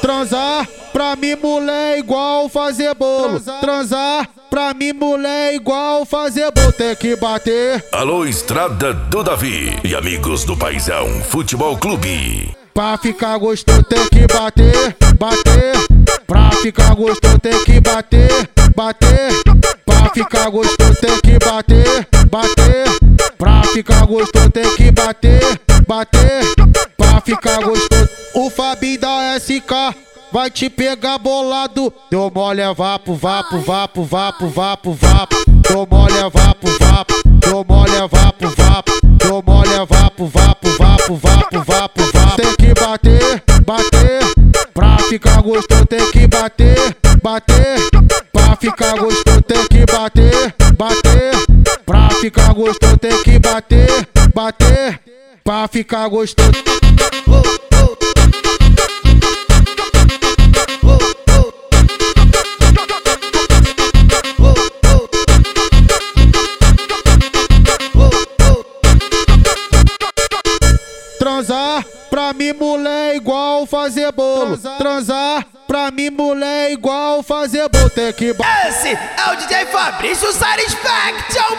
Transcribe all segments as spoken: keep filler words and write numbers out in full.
Transar pra mim, mulher, igual fazer bolo. Transar pra mim, mulher, igual fazer bolo. Tem que bater. Alô, Estrada do Davi e amigos do Paizão Futebol Clube. Pra ficar gostoso tem que bater, bater. Pra ficar gostoso tem que bater, bater. Pra ficar gostoso tem que bater, bater. Pra ficar gostoso tem que bater, bater. Pra ficar gostoso. O Fabinho da S K vai te pegar bolado. Deu mole é vapo, vapo, vapo, vapo, vapo, vapo. Deu mole é vapo, vapo. Deu mole é vapo, vapo. Deu mole é vapo, vapo, vapo, vapo, vapo, vapo. Tem que bater, bater. Pra ficar gostoso tem que bater, bater. Pra ficar gostoso tem que bater, bater. Pra ficar gostoso tem que bater, bater. Pra ficar gostoso. Transar pra mim, mulher, igual fazer bolo. Transar pra mim, mulher, igual fazer bolo. Tem que bater. Esse é o D J Fabrício Satisfaction.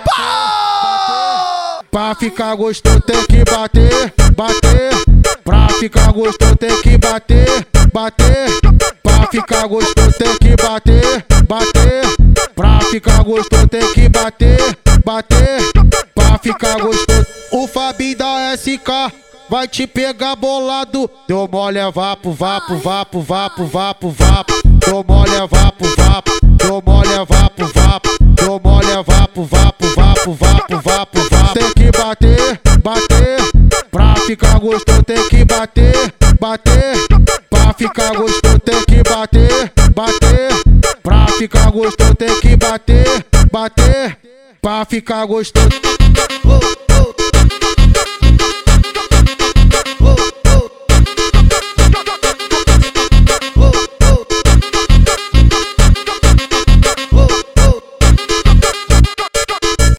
Pra ficar gostoso tem que bater, bater. Pra ficar gostoso tem que bater, bater. Pra ficar gostoso tem que bater, bater. Pra ficar gostoso tem que bater, bater. Pra ficar gostoso. O Fabinho da S K vai te pegar bolado. Deu mole é vapo, vapo, vapo, vapo, vapo, vapo. Deu mole é vapo, vapo. Deu mole é vapo, vapo. Deu mole é vapo, vapo, vapo, vapo, vapo, vapo. Tem que bater, bater. Pra ficar gostoso tem que bater, bater. Pra ficar gostoso tem que bater, bater. Pra ficar gostoso tem que bater, bater. Pra ficar gostoso.